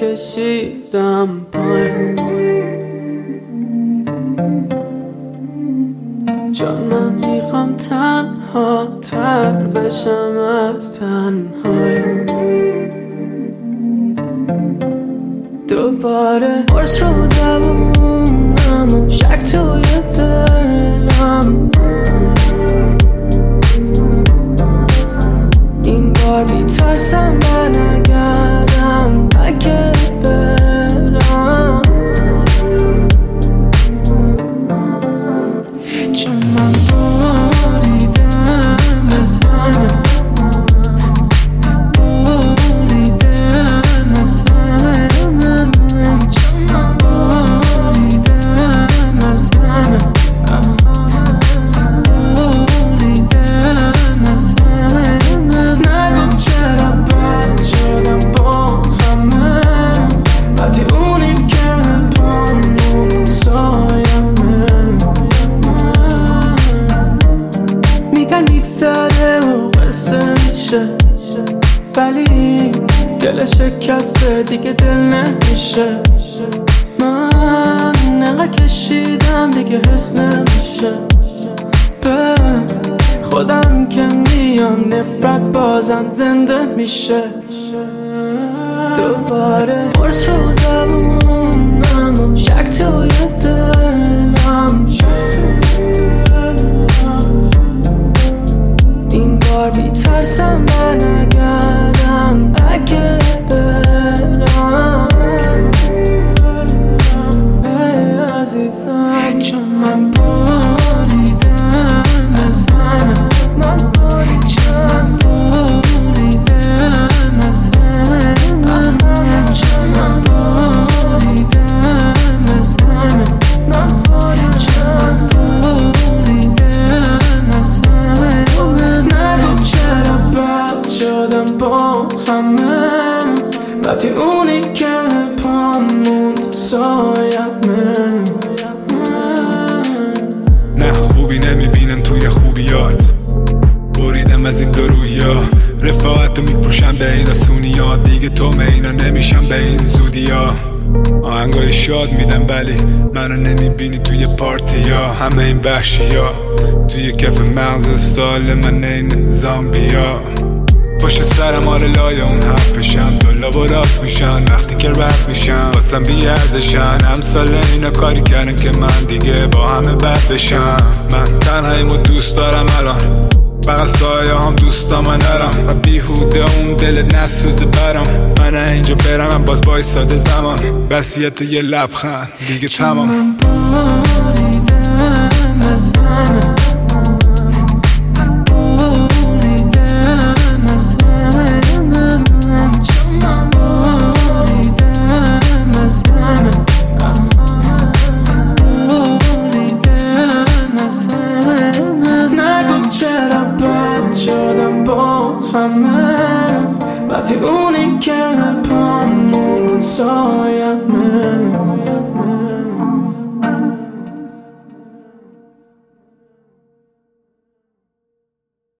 کشیدم پایین، چون من میخوام تنها تر بشم از تنهایی. دوباره قرص رو زبونم و شک توی دلم، این بار بیترسم برنگردم اگه برم، چون من بریدم از همه، بریدم از همه، چون من بریدم از همه، بریدم از همه. نگم چرا بد شدم با همه، وقتی اونی که پامون سایمه. میگن میگذره و قصه میشه، ولی دل شکسته دیگه دل نمیشه. من نقا کشیدم دیگه حس نمیشه، به خودم که میام نفرت بازم زنده میشه. دوباره قرص رو زبونم و شک توی دلم، این بار بیترسم برنگردم اگه برم، ای عزیزم، چون من بریدم از همه، من بریدم از همه، چون من بریدم از همه، من بریدم از همه. نگم چرا بد شدم با همه، وقتی اونی که پامون سایمه. نه خوبی نمیبینم توی خوبیات، بریدم از این دو رویا، رفاقت رو میفروشم به این آسونیا، دیگه تو اینا نمیشم به این زودیا. آهنگای شاد میدم ولی منو نمیبینی توی پارتیا، همه این وحشیا توی کف مغز سال من این زامبیا. پشت سرم آره لای اون حرفشم، دلا و راست میشن وقتی که رد میشم، واسم بی ارزشن. امثال اینا کاری کردن که من دیگه با همه بد بشم. من تنهاییمو دوست دارم الان، فقط سایه هم دوستا من نرم، و بیهوده اون دل نسوزه برام. من اینجا برم من باز بایستاده زمان، وصیت یه لبخند دیگه تمام. من بریدم از همه، بریدم از همه، چون من بریدم از همه، بریدم از همه. نگم چرا بد شدم با همه، وقتی اونی که پامون سایمه.